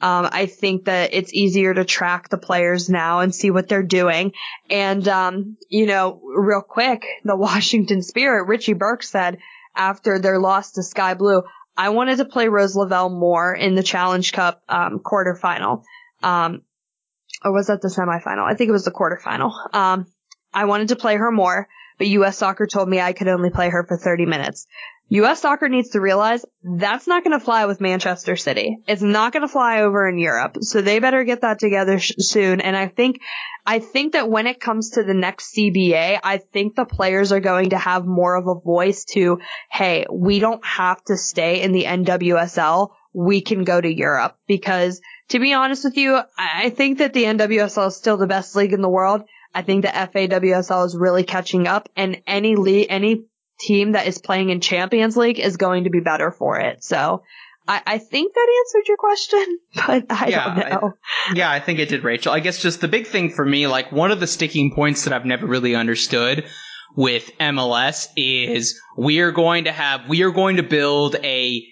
I think that it's easier to track the players now and see what they're doing. And, real quick, the Washington Spirit, Richie Burke said after their loss to Sky Blue, I wanted to play Rose Lavelle more in the Challenge Cup quarterfinal. Or was that the semifinal? I think it was the quarterfinal. I wanted to play her more, but U.S. Soccer told me I could only play her for 30 minutes. U.S. Soccer needs to realize that's not going to fly with Manchester City. It's not going to fly over in Europe. So they better get that together soon. And I think that when it comes to the next CBA, I think the players are going to have more of a voice to, hey, we don't have to stay in the NWSL. We can go to Europe. Because to be honest with you, I think that the NWSL is still the best league in the world. I think the FAWSL is really catching up, and any team that is playing in Champions League is going to be better for it. So I think that answered your question, but I don't know. I think it did, Rachel. I guess just the big thing for me, like one of the sticking points that I've never really understood with MLS is we are going to build a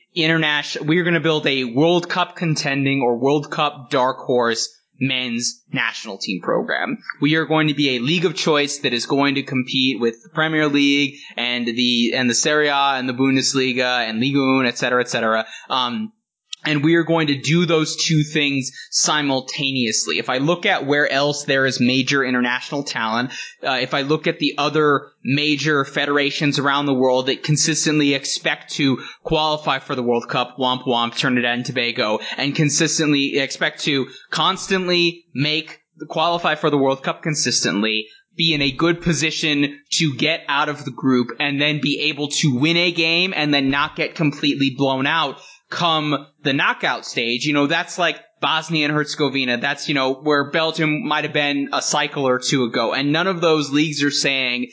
World Cup contending or World Cup dark horse men's national team program. We are going to be a league of choice that is going to compete with the Premier League and the Serie A and the Bundesliga and Liga 1, et cetera, et cetera. And we are going to do those two things simultaneously. If I look at where else there is major international talent, if I look at the other major federations around the world that consistently expect to qualify for the World Cup, womp womp, Trinidad and Tobago, and consistently expect to constantly qualify for the World Cup consistently, be in a good position to get out of the group, and then be able to win a game and then not get completely blown out come the knockout stage. That's like Bosnia and Herzegovina. That's, where Belgium might have been a cycle or two ago. And none of those leagues are saying,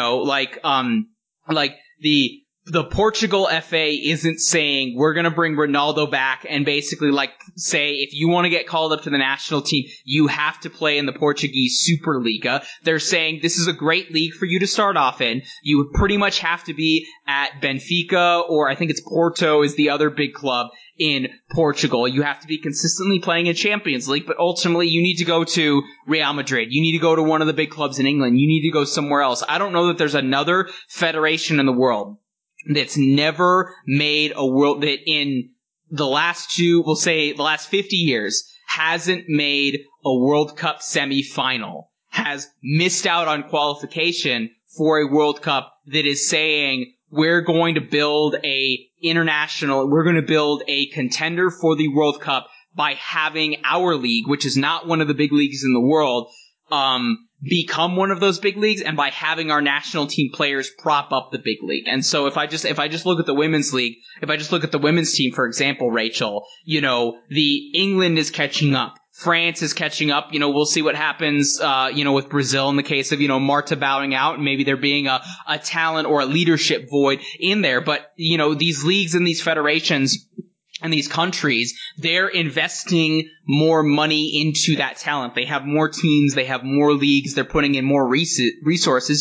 the Portugal FA isn't saying we're going to bring Ronaldo back and basically say if you want to get called up to the national team, you have to play in the Portuguese Superliga. They're saying this is a great league for you to start off in. You pretty much have to be at Benfica, or I think it's Porto is the other big club in Portugal. You have to be consistently playing in Champions League, but ultimately you need to go to Real Madrid. You need to go to one of the big clubs in England. You need to go somewhere else. I don't know that there's another federation in the world that's never made that in the last 50 years hasn't made a World Cup semifinal, has missed out on qualification for a World Cup that is saying we're going to build a contender for the World Cup by having our league, which is not one of the big leagues in the world, become one of those big leagues, and by having our national team players prop up the big league. And so if I just look at the women's league, if I just look at the women's team, for example, Rachel, the England is catching up. France is catching up. We'll see what happens, with Brazil in the case of, Marta bowing out and maybe there being a talent or a leadership void in there. But, these leagues and these federations and these countries, they're investing more money into that talent. They have more teams, they have more leagues, they're putting in more resources,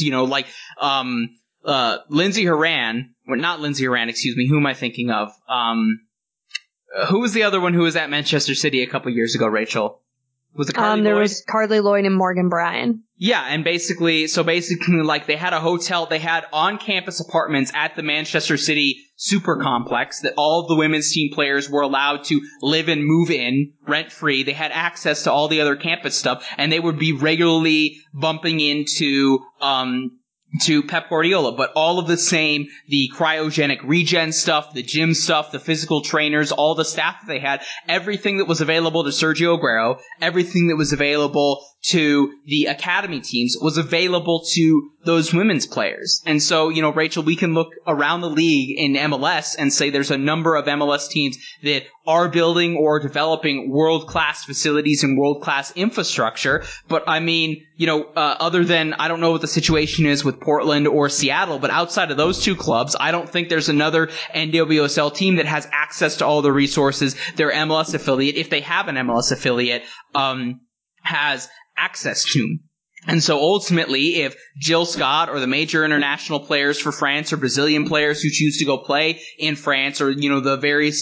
Lindsey Horan, not Lindsey Horan, excuse me, who am I thinking of? Who was the other one who was at Manchester City a couple years ago, Rachel? Was it Carly Lloyd? There was Carly Lloyd and Morgan Bryan. Yeah, and basically, they had a hotel, they had on-campus apartments at the Manchester City Super Complex that all of the women's team players were allowed to live and move in rent-free. They had access to all the other campus stuff, and they would be regularly bumping into Pep Guardiola, but all of the same, the cryogenic regen stuff, the gym stuff, the physical trainers, all the staff that they had, everything that was available to Sergio Aguero, everything that was available to the academy teams was available to those women's players. And so, Rachel, we can look around the league in MLS and say there's a number of MLS teams that are building or developing world-class facilities and world-class infrastructure. But I mean, other than, I don't know what the situation is with Portland or Seattle, but outside of those two clubs, I don't think there's another NWSL team that has access to all the resources their MLS affiliate, if they have an MLS affiliate, has access to. And so ultimately, if Jill Scott or the major international players for France or Brazilian players who choose to go play in France, or, the various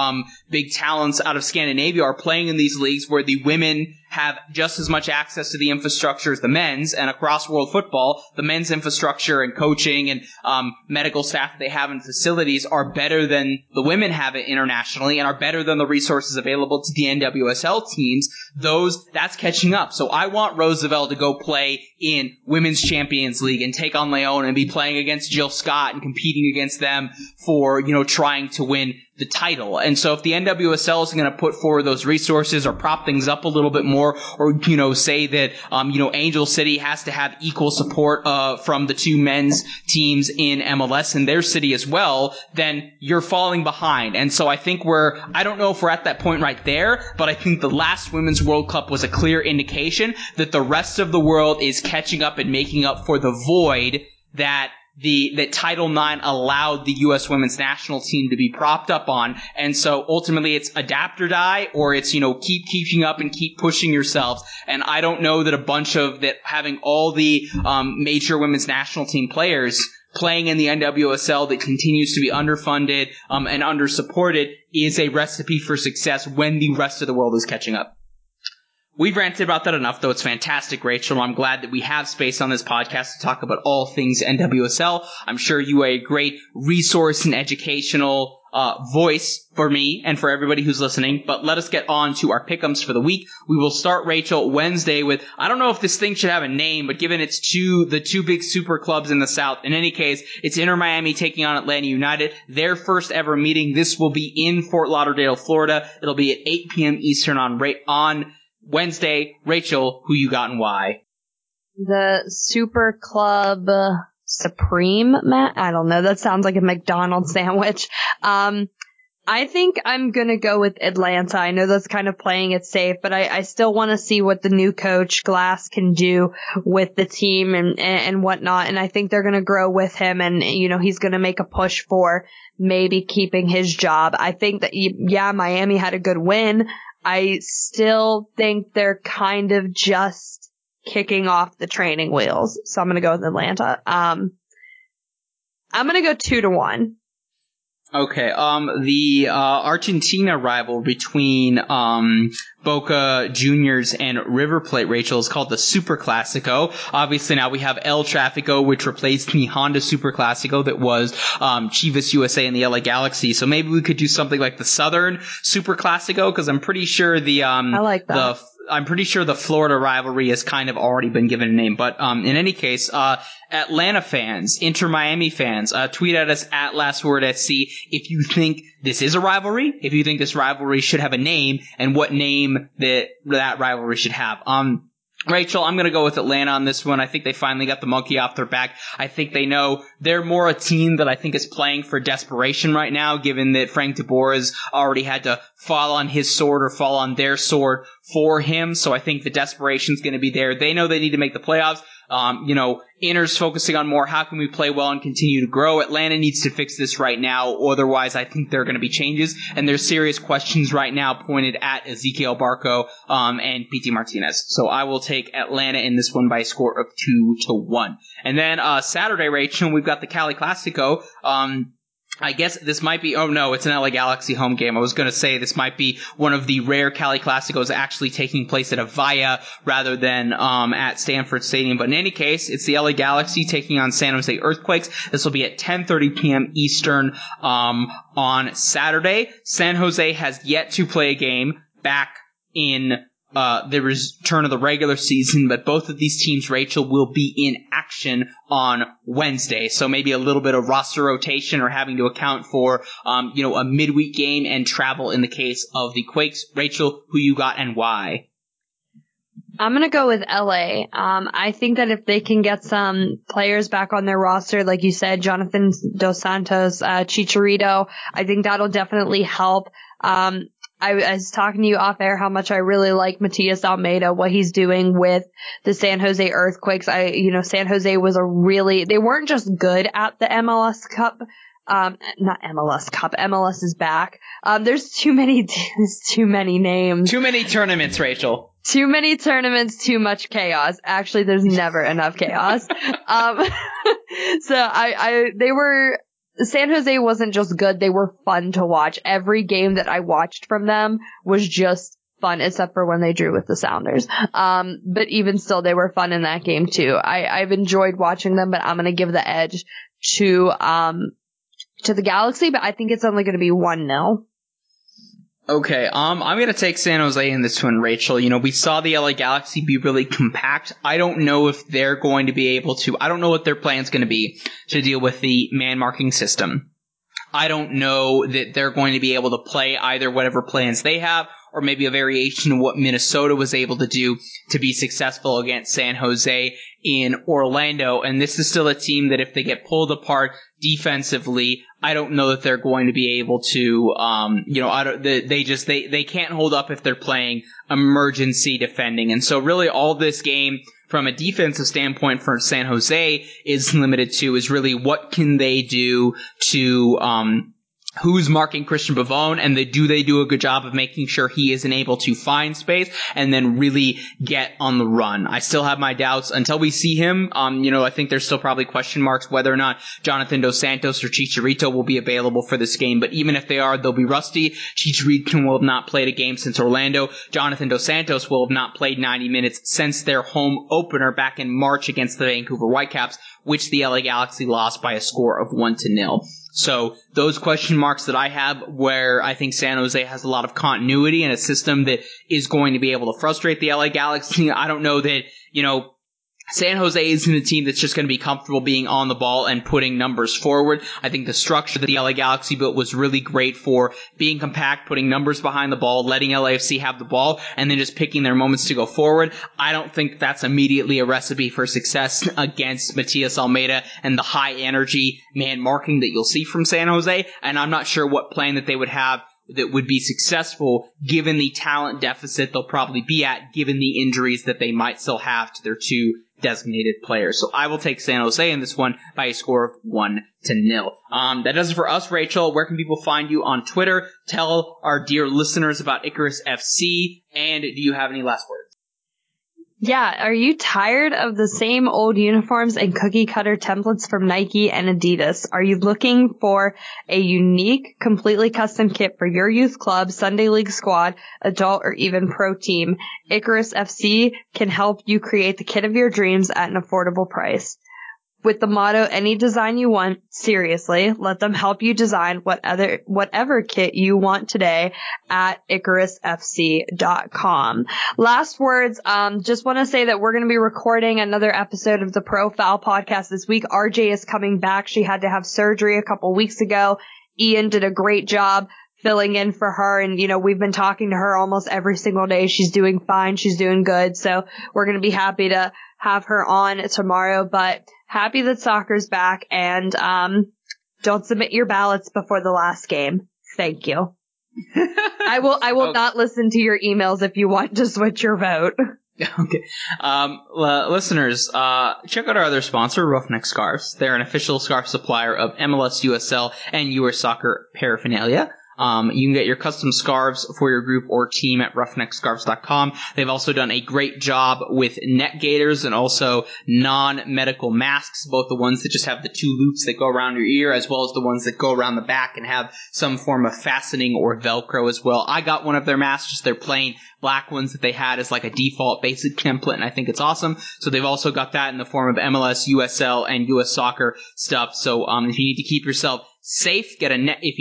big talents out of Scandinavia are playing in these leagues where the women have just as much access to the infrastructure as the men's, and across world football, the men's infrastructure and coaching and medical staff that they have in facilities are better than the women have it internationally and are better than the resources available to the NWSL teams. That's catching up. So I want Roosevelt to go play in Women's Champions League and take on Leon and be playing against Jill Scott and competing against them for, trying to win the title. And so if the NWSL is going to put forward those resources or prop things up a little bit more, or, say that, Angel City has to have equal support, from the two men's teams in MLS in their city as well, then you're falling behind. And so I think I don't know if we're at that point right there, but I think the last Women's World Cup was a clear indication that the rest of the world is catching up and making up for the void that Title IX allowed the U.S. women's national team to be propped up on. And so ultimately it's adapt or die, or it's, keep keeping up and keep pushing yourselves. And I don't know that having all the major women's national team players playing in the NWSL that continues to be underfunded and undersupported is a recipe for success when the rest of the world is catching up. We've ranted about that enough, though. It's fantastic, Rachel. I'm glad that we have space on this podcast to talk about all things NWSL. I'm sure you are a great resource and educational voice for me and for everybody who's listening. But let us get on to our pick'ems for the week. We will start, Rachel, Wednesday with, I don't know if this thing should have a name, but given it's the two big super clubs in the South, in any case, it's Inter Miami taking on Atlanta United. Their first ever meeting. This will be in Fort Lauderdale, Florida. It'll be at 8 p.m. Eastern on Wednesday. Rachel, who you got and why? The Super Club Supreme, Matt? I don't know. That sounds like a McDonald's sandwich. I think I'm going to go with Atlanta. I know that's kind of playing it safe, but I still want to see what the new coach Glass can do with the team and whatnot. And I think they're going to grow with him, and, he's going to make a push for maybe keeping his job. I think that, Miami had a good win. I still think they're kind of just kicking off the training wheels. So I'm going to go with Atlanta. I'm going to go 2-1. Okay. The Argentina rival between Boca Juniors and River Plate, Rachel, is called the Super Clasico. Obviously now we have El Tráfico, which replaced the Honda Super Clasico that was Chivas USA and the LA Galaxy. So maybe we could do something like the Southern Super Clasico, because I'm pretty sure I like that. I'm pretty sure the Florida rivalry has kind of already been given a name. But in any case, Atlanta fans, Inter Miami fans, tweet at us at LastWordSC if you think this is a rivalry, if you think this rivalry should have a name, and what name that rivalry should have. Rachel, I'm going to go with Atlanta on this one. I think they finally got the monkey off their back. I think they know they're more a team that I think is playing for desperation right now, given that Frank de Boer has already had to fall on his sword or fall on their sword for him. So I think the desperation's going to be there. They know they need to make the playoffs. Inter's focusing on more, how can we play well and continue to grow? Atlanta needs to fix this right now. Otherwise, I think there are going to be changes. And there's serious questions right now pointed at Ezequiel Barco, and Pity Martinez. So I will take Atlanta in this one by a score of 2-1. And then, Saturday, Rachel, we've got the Cali Clasico. I guess this might be, oh no, it's an LA Galaxy home game. I was going to say this might be one of the rare Cali Clasicos actually taking place at Avaya rather than at Stanford Stadium. But in any case, it's the LA Galaxy taking on San Jose Earthquakes. This will be at 10:30 p.m. Eastern on Saturday. San Jose has yet to play a game back in the return of the regular season, but both of these teams, Rachel, will be in action on Wednesday. So maybe a little bit of roster rotation or having to account for, a midweek game and travel in the case of the Quakes. Rachel, who you got and why? I'm going to go with LA. I think that if they can get some players back on their roster, like you said, Jonathan Dos Santos, Chicharito, I think that'll definitely help. I was talking to you off air how much I really like Matias Almeida, what he's doing with the San Jose Earthquakes. San Jose was they weren't just good at the MLS Cup not MLS Cup. MLS is back. There's too many names. Too many tournaments, Rachel. Too many tournaments, too much chaos. Actually, there's never enough chaos. San Jose wasn't just good, they were fun to watch. Every game that I watched from them was just fun, except for when they drew with the Sounders. But even still, they were fun in that game too. I've enjoyed watching them, but I'm gonna give the edge to the Galaxy, but I think it's only gonna be 1-0. Okay, I'm gonna take San Jose in this one, Rachel. You know, we saw the LA Galaxy be really compact. I don't know if they're going to be able to. I don't know what their plan's gonna be to deal with the man marking system. I don't know that they're going to be able to play either whatever plans they have, or maybe a variation of what Minnesota was able to do to be successful against San Jose in Orlando. And this is still a team that if they get pulled apart defensively, I don't know that they're going to be able to, they can't hold up if they're playing emergency defending. And so really all this game from a defensive standpoint for San Jose is limited to is really what can they do to, who's marking Christian Pavone, and do they do a good job of making sure he isn't able to find space and then really get on the run. I still have my doubts until we see him. I think there's still probably question marks whether or not Jonathan Dos Santos or Chicharito will be available for this game, but even if they are, they'll be rusty. Chicharito will have not played a game since Orlando. Jonathan Dos Santos will have not played 90 minutes since their home opener back in March against the Vancouver Whitecaps, which the LA Galaxy lost by a score of 1-0. So those question marks that I have, where I think San Jose has a lot of continuity and a system that is going to be able to frustrate the LA Galaxy, I don't know that, San Jose isn't a team that's just going to be comfortable being on the ball and putting numbers forward. I think the structure that the LA Galaxy built was really great for being compact, putting numbers behind the ball, letting LAFC have the ball, and then just picking their moments to go forward. I don't think that's immediately a recipe for success against Matias Almeida and the high energy man marking that you'll see from San Jose, and I'm not sure what plan that they would have that would be successful given the talent deficit they'll probably be at, given the injuries that they might still have to their two designated players. So I will take San Jose in this one by a score of 1-0. That does it for us, Rachel. Where can people find you on Twitter? Tell our dear listeners about Icarus FC, and do you have any last words? Yeah, are you tired of the same old uniforms and cookie cutter templates from Nike and Adidas? Are you looking for a unique, completely custom kit for your youth club, Sunday League squad, adult, or even pro team? Icarus FC can help you create the kit of your dreams at an affordable price. With the motto, any design you want, seriously, let them help you design whatever kit you want today at IcarusFC.com. Last words, just want to say that we're going to be recording another episode of the Profile podcast this week. RJ is coming back. She had to have surgery a couple weeks ago. Ian did a great job filling in for her, and we've been talking to her almost every single day. She's doing fine. She's doing good. So we're going to be happy to have her on tomorrow, but happy that soccer's back, and don't submit your ballots before the last game. Thank you. I will not listen to your emails if you want to switch your vote. Okay. Listeners, check out our other sponsor, Roughneck Scarves. They're an official scarf supplier of MLS, USL, and US Soccer paraphernalia. You can get your custom scarves for your group or team at roughneckscarves.com. They've also done a great job with neck gaiters and also non-medical masks, both the ones that just have the two loops that go around your ear, as well as the ones that go around the back and have some form of fastening or Velcro as well. I got one of their masks, just their plain black ones that they had as like a default basic template, and I think it's awesome. So they've also got that in the form of MLS, USL, and US Soccer stuff. So if you need to keep yourself safe, get a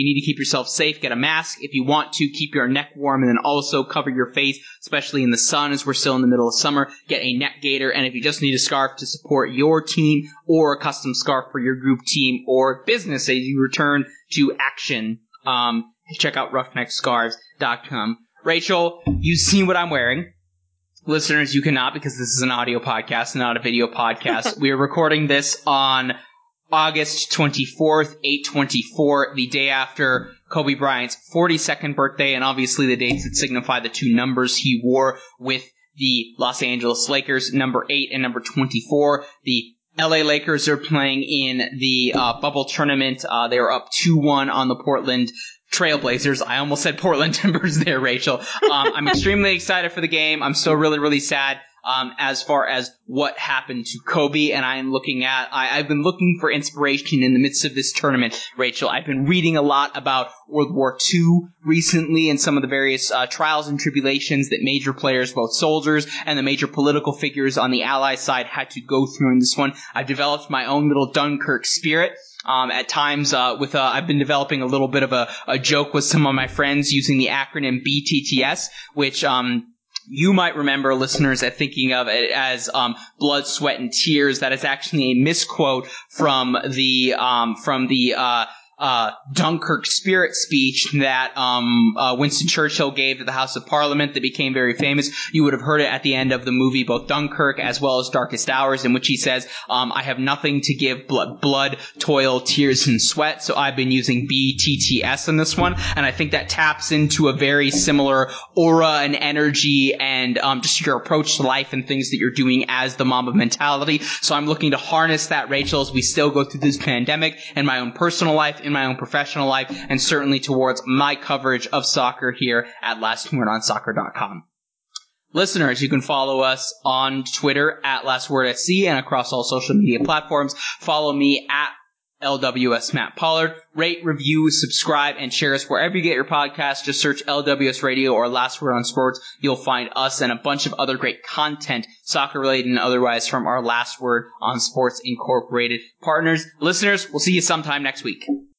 mask. If you want to keep your neck warm and then also cover your face, especially in the sun as we're still in the middle of summer, get a neck gaiter. And if you just need a scarf to support your team or a custom scarf for your group, team, or business as you return to action, check out roughneckscarves.com. Rachel, you've seen what I'm wearing. Listeners, you cannot, because this is an audio podcast, not a video podcast. We are recording this on August 24th, 8/24, the day after Kobe Bryant's 42nd birthday, and obviously the dates that signify the two numbers he wore with the Los Angeles Lakers, number 8 and number 24. The LA Lakers are playing in the bubble tournament. They were up 2-1 on the Portland Trailblazers. I almost said Portland Timbers there, Rachel. I'm extremely excited for the game. I'm still really, really sad as far as what happened to Kobe, and I've been looking for inspiration in the midst of this tournament, Rachel. I've been reading a lot about World War II recently and some of the various trials and tribulations that major players, both soldiers and the major political figures on the Allied side, had to go through in this one. I've developed my own little Dunkirk spirit. At times, I've been developing a little bit of a joke with some of my friends using the acronym BTTS, which, you might remember, listeners, at thinking of it as blood, sweat, and tears. That is actually a misquote from the Dunkirk spirit speech that Winston Churchill gave to the House of Parliament that became very famous. You would have heard it at the end of the movie, both Dunkirk as well as Darkest Hours, in which he says, I have nothing to give blood, toil, tears, and sweat, so I've been using BTTS in this one, and I think that taps into a very similar aura and energy and just your approach to life and things that you're doing as the Mamba mentality. So I'm looking to harness that, Rachel, as we still go through this pandemic in my own personal life, in my own professional life, and certainly towards my coverage of soccer here at LastWordOnSoccer.com. Listeners, you can follow us on Twitter at LastWordSC and across all social media platforms. Follow me at LWS Matt Pollard. Rate, review, subscribe, and share us wherever you get your podcasts. Just search LWS Radio or Last Word on Sports. You'll find us and a bunch of other great content, soccer-related and otherwise, from our Last Word on Sports Incorporated partners. Listeners, we'll see you sometime next week.